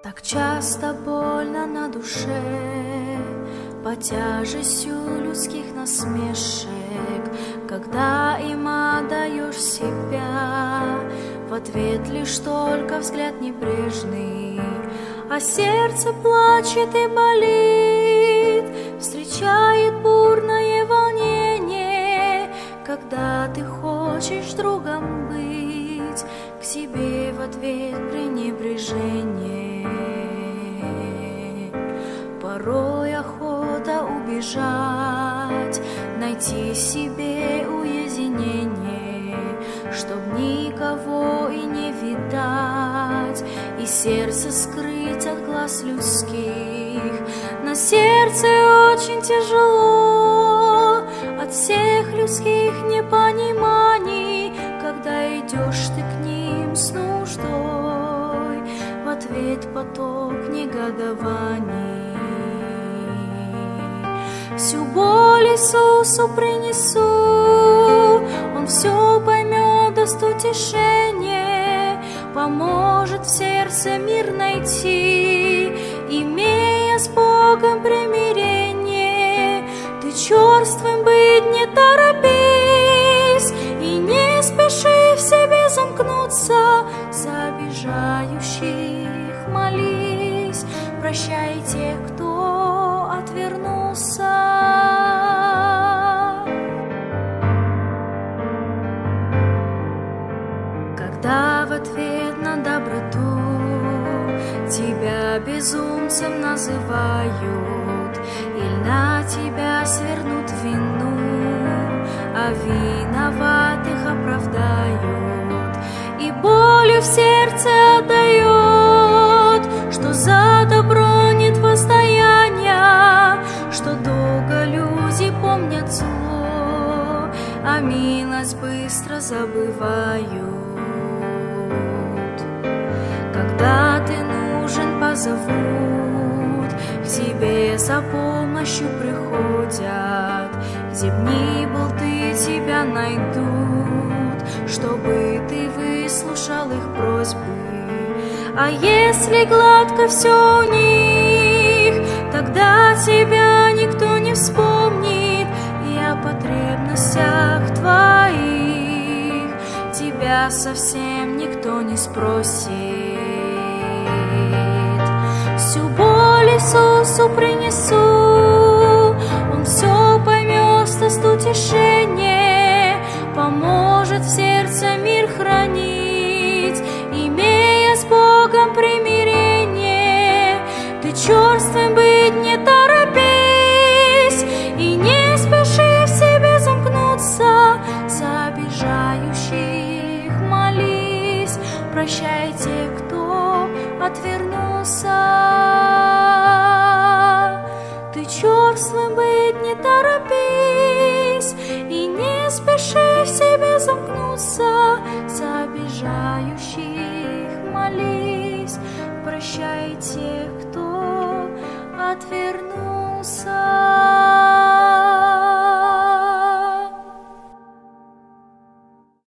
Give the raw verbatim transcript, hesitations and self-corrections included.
Так часто больно на душе под тяжестью людских насмешек, когда им отдаешь себя, в ответ лишь только взгляд небрежный, а сердце плачет и болит, встречает бурное волнение, когда ты хочешь другом быть, к себе в ответ пренебрежение. Порой охота убежать, найти себе уединение, чтоб никого и не видать, и сердце скрыть от глаз людских. На сердце очень тяжело от всех людских непониманий, когда идешь ты к ним с нуждой, в ответ поток негодований. Всю боль Иисусу принесу, Он все поймет, даст утешение, поможет в сердце мир найти, имея с Богом примирение. Ты черствым быть не торопись и не спеши в себе замкнуться, за обижающих молись, прощай тех, кто отвернулся. Когда в ответ на доброту тебя безумцем называют, или на тебя свернут вину, а виноватых оправдают, и болью в сердце отдает, что за добро нет воздаяния, что долго люди помнят зло, а милость быстро забывают. Когда ты нужен, позовут, к тебе за помощью приходят, где б ни был ты, тебя найдут, чтобы ты выслушал их просьбы. А если гладко все у них, тогда тебя никто не вспомнит, и о потребностях твоих тебя совсем никто не спросит. Всю боль Иисусу принесу, Он все поймет, даст утешение, поможет в сердце мир хранить, имея с Богом примирение. Ты черствым быть не торопись и не спеши в себе замкнуться, за обижающих молись, прощай тех, кто отвернулся. Ты черствым быть